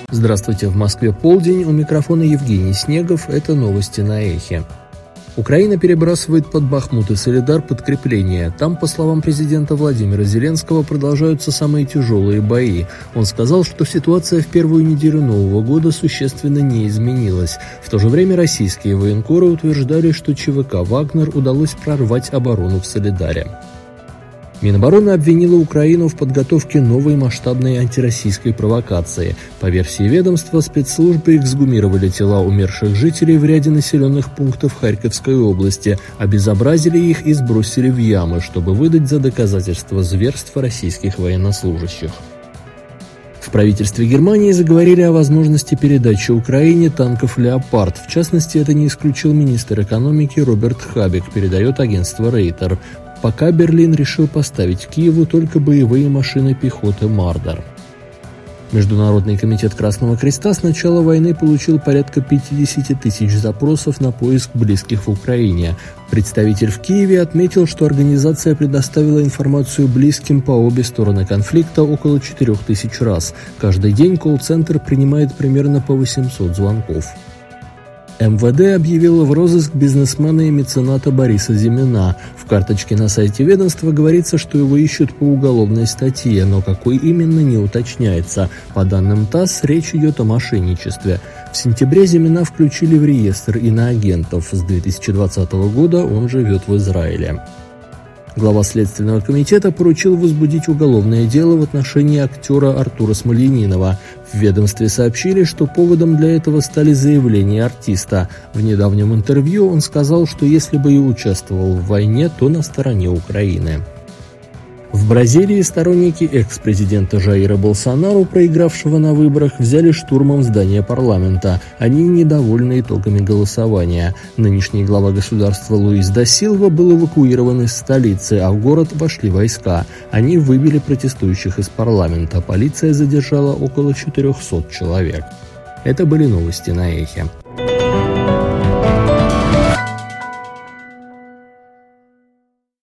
Здравствуйте, в Москве полдень, у микрофона Евгений Снегов, это новости на Эхе. Украина перебрасывает под Бахмут и Солидар подкрепления. Там, по словам президента Владимира Зеленского, продолжаются самые тяжелые бои. Он сказал, что ситуация в первую неделю Нового года существенно не изменилась. В то же время российские военкоры утверждали, что ЧВК «Вагнер» удалось прорвать оборону в Солидаре. Минобороны обвинила Украину в подготовке новой масштабной антироссийской провокации. По версии ведомства, спецслужбы эксгумировали тела умерших жителей в ряде населенных пунктов Харьковской области, обезобразили их и сбросили в ямы, чтобы выдать за доказательство зверств российских военнослужащих. В правительстве Германии заговорили о возможности передачи Украине танков «Леопард». В частности, это не исключил министр экономики Роберт Хабек, передает агентство Рейтер. Пока Берлин решил поставить Киеву только боевые машины пехоты «Мардер». Международный комитет Красного Креста с начала войны получил порядка 50 тысяч запросов на поиск близких в Украине. Представитель в Киеве отметил, что организация предоставила информацию близким по обе стороны конфликта около 4000 раз. Каждый день колл-центр принимает примерно по 800 звонков. МВД объявило в розыск бизнесмена и мецената Бориса Зимина. В карточке на сайте ведомства говорится, что его ищут по уголовной статье, но какой именно не уточняется. По данным ТАСС, речь идет о мошенничестве. В сентябре Зимина включили в реестр иноагентов. С 2020 года он живет в Израиле. Глава Следственного комитета поручил возбудить уголовное дело в отношении актера Артура Смольянинова. В ведомстве сообщили, что поводом для этого стали заявления артиста. В недавнем интервью он сказал, что если бы и участвовал в войне, то на стороне Украины. В Бразилии сторонники экс-президента Жаира Болсонару, проигравшего на выборах, взяли штурмом здание парламента. Они недовольны итогами голосования. Нынешний глава государства Луис да Силва был эвакуирован из столицы, а в город вошли войска. Они выбили протестующих из парламента. Полиция задержала около 400 человек. Это были новости на Эхе.